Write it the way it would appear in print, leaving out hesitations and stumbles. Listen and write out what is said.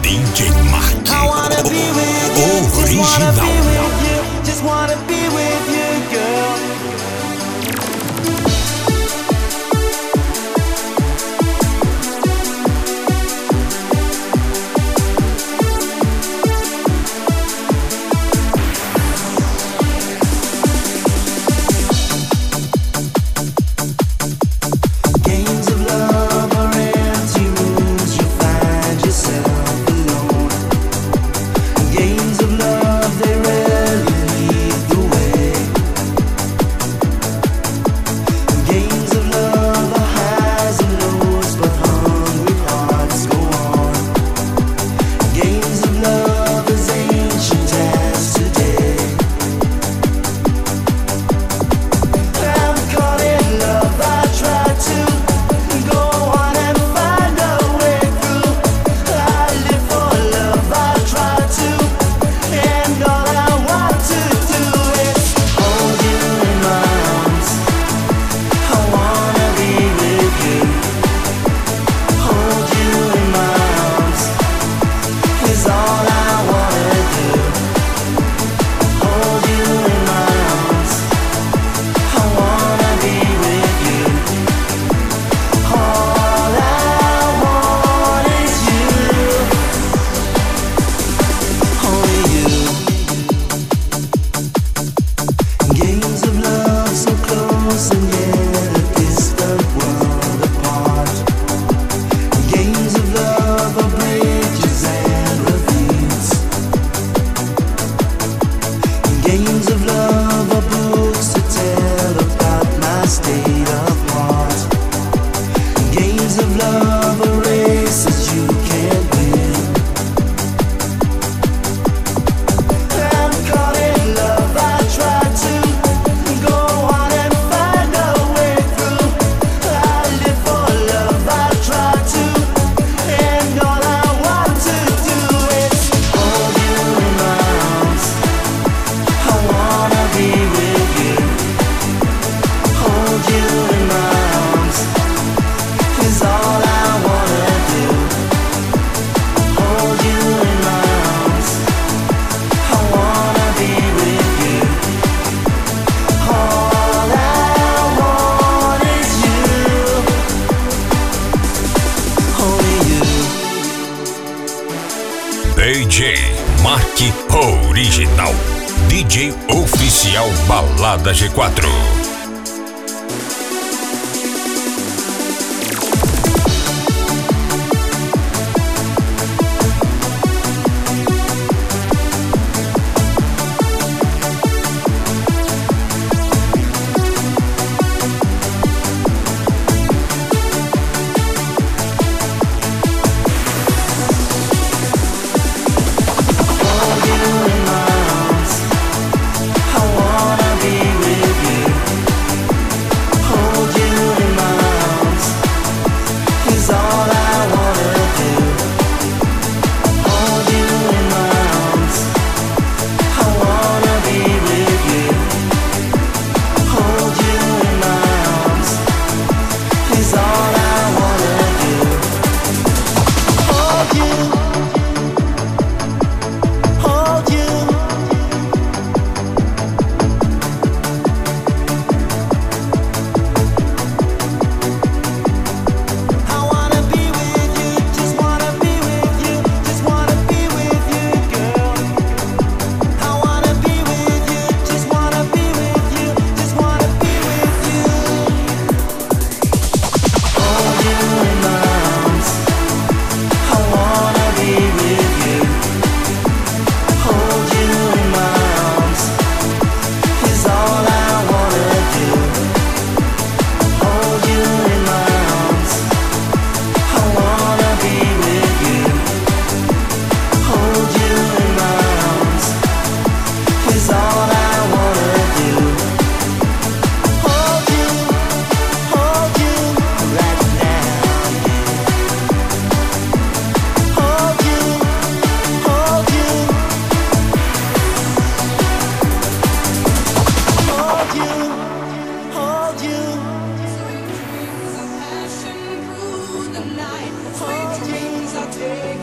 DJ Mark. I wanna be with you, just wanna be Original. with you, just wanna be with you, girl. Games of love are empty rooms, you find yourself alone. Games of love, they rarely lead the way. Games of love are highs and lows, but hungry hearts go on. Games of love as ancient as today. I'm caught in love, I try to go on and find a way through. I live for love, I try to, and all I want to do is hold you in my arms. I wanna be with you. Hold you in my arms is all I wanna do. Hold you in my arms. I wanna be with you. All I want is you. Only you. Games of love so close and yet a distant world apart. Games of love are bridges and ravines. Games of love are books to tell about my state of heart. Games of love are races you can't win. I'm caught in love, I try to go on and find a way through. I live for love, I try to, and all I want to do is hold you in my arms. I wanna be with you. Hold you in my arms is all I wanna do. Hold you in my arms. I wanna be with you. All I want is you. Only you. DJ Mark Original. DJ oficial Balada G4. Hold you in my arms. I wanna be with you. Hold you in my arms is all I wanna do. Hold you in my arms. I wanna be with you. Hold you in my arms is all I wanna do. Hold you. Hold you. I wanna be with you, just wanna be with you, just wanna be with you, girl. I wanna be with you, just wanna be with you, just wanna be with you. Hold you in my arms. I wanna be with you. Hold you in my arms is all I wanna do. Hold you in my arms. I wanna be with you. Hold you in my arms is all I wanna do. Hold you right now. Hold you, hold you. Hold you, hold you. Passion through the night, Hold you. dreams are